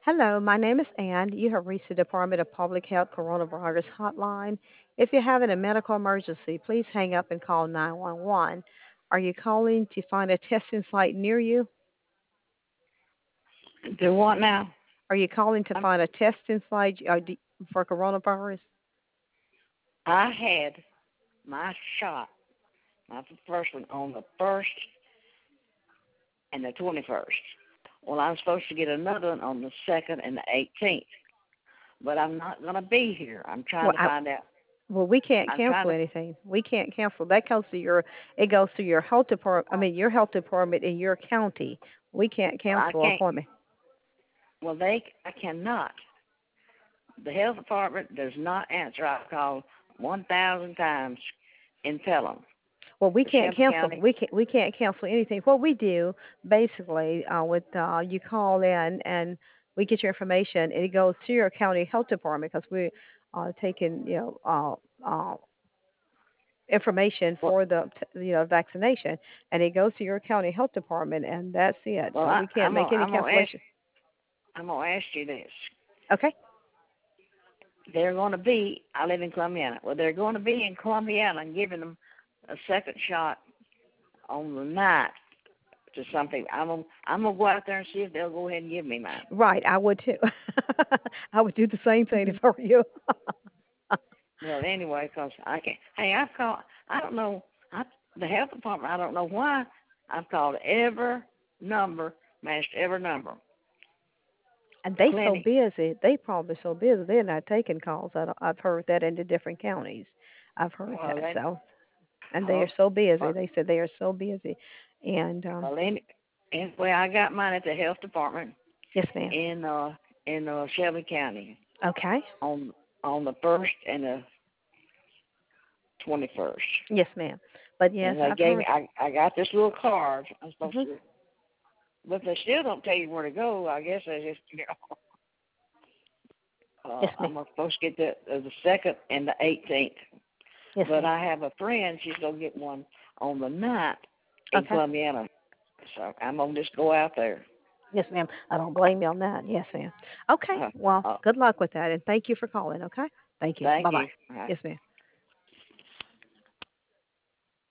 Hello, my name is Ann. You have reached the Department of Public Health Coronavirus Hotline. If you're having a medical emergency, please hang up and call 911. Are you calling to find a testing site near you? Do what now? Are you calling to I'm, find a testing site for coronavirus? I had my shot, my first one, on the 1st and the 21st. Well, I'm supposed to get another one on the 2nd and the 18th, but I'm not going to be here. I'm trying Well, to find out. we can't I'm trying cancel to. anything. We can't cancel. That goes to it goes to your health department. I mean, your health department in your county. We can't I cancel an can't. appointment. Well, I cannot. The health department does not answer. I've called 1,000 times in Pelham, Well, we the can't Shelby cancel. County. We can't cancel anything. What we do basically, with you call in and we get your information, and it goes to your county health department because we taking information Well, for the vaccination, and it goes to your county health department, and that's it. well, So I, we can't I'm gonna make any I'm gonna ask cancellation. I'm gonna ask you this. Okay. They're going to be, I live in Columbiana. Well, they're going to be in Columbiana and giving them a second shot on the night to something. I'm gonna go out there and see if they'll go ahead and give me mine. Right. I would too. I would do the same thing if I were you. Well, anyway, 'cause I can't. Hey, I've called. I don't know. The health department. I don't know why. I've called every number, matched every number. And The they so clinic. busy. They probably so busy. They're not taking calls. I've heard that in the different counties. I've heard Well, that. then. So, and they Oh, are so busy. uh, They said they are so busy. And well, anyway, I got mine at the health department yes, ma'am. in Shelby County Okay. on the 1st and the 21st. Yes, ma'am. But yes, And they I've gave me, heard. I got this little card. I'm supposed Hmm. to, but they still don't tell you where to go. I guess they just, Yes, ma'am. I'm supposed to get the 2nd and the 18th. Yes, But ma'am. I have a friend, she's going to get one on the night in Okay. Columbiana. So I'm going to just go out there. Yes, ma'am. I don't blame you on that. Yes, ma'am. Okay. Uh, Well, uh, good luck with that, and thank you for calling. Okay. Thank you. Thank Bye bye. you. Yes, ma'am.